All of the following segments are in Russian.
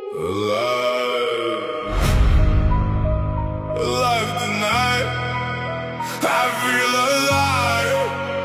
Alive tonight, I feel alive.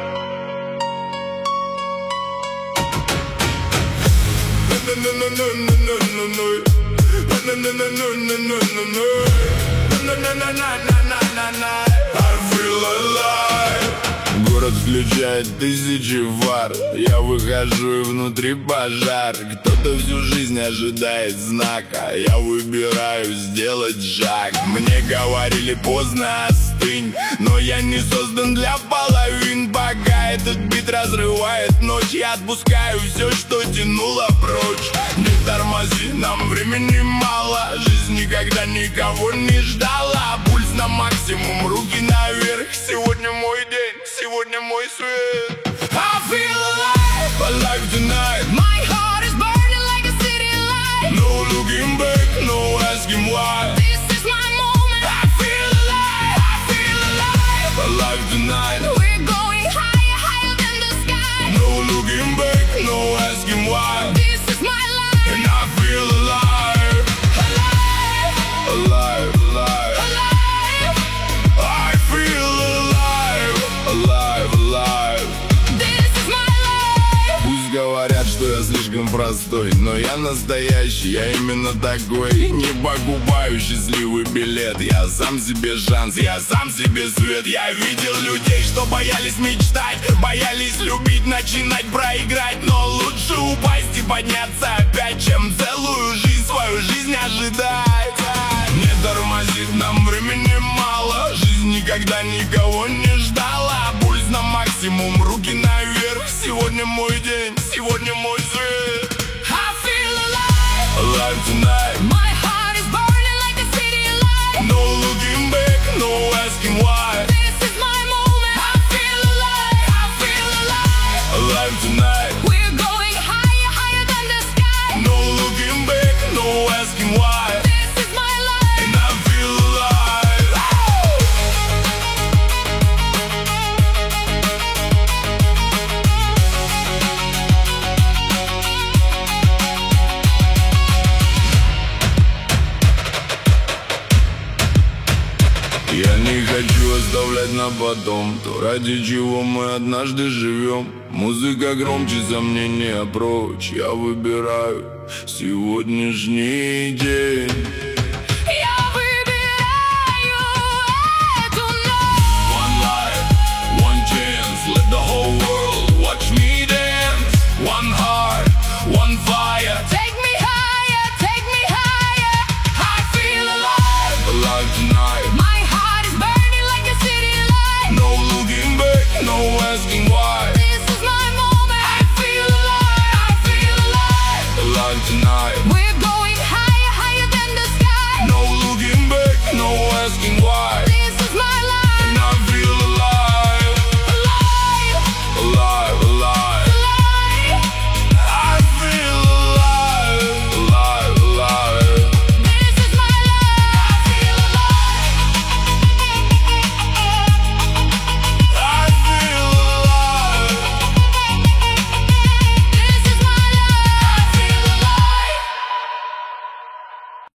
I feel alive. Город включает тысячи фар. Я выхожу и внутри пожар. Кто-то всю жизнь ожидает знака. Я выбираю сделать шаг. Мне говорили поздно, остынь, но я не создан для половин. Пока этот бит разрывает ночь, я отпускаю все, что тянуло прочь. Не тормози, нам времени мало. Жизнь никогда никого не ждала. Пульс на максимум, руки наверх. Сегодня мой день, сегодня мой свет. I feel alive, alive tonight. My heart is burning like a city light. No looking back, no asking why. This is my moment. I feel alive, I feel alive. Alive tonight. We're going higher, higher than the sky. No looking back, no asking why. This is my life. And I feel alive. Alive, Alive, alive. alive. I feel alive. Alive, alive. This is my life. Пусть говорят, что я слишком простой, но я настоящий, я именно такой. Не покупаю счастливый билет. Я сам себе шанс, я сам себе свет. Я видел людей, что боялись мечтать, боялись любить, начинать проиграть. Но лучше упасть и подняться опять, чем целую жизнь, свою жизнь ожидать. Не тормозит, нам времени мало. Жизнь никогда никого не ждала. Пульс на максимум, руки наверх. Сегодня мой день, сегодня мой свет. I feel alive. Alive tonight. My heart is burning like a city light. No looking back, no asking why. This is my moment. I feel alive. I feel alive. Alive tonight. We're going higher, higher than the sky. No looking back, no asking why. This is my life. And I feel alive. Я не хочу оставлять на потом то, ради чего мы однажды живем. Музыка громче, сомнения прочь. Я выбираю сегодняшний день.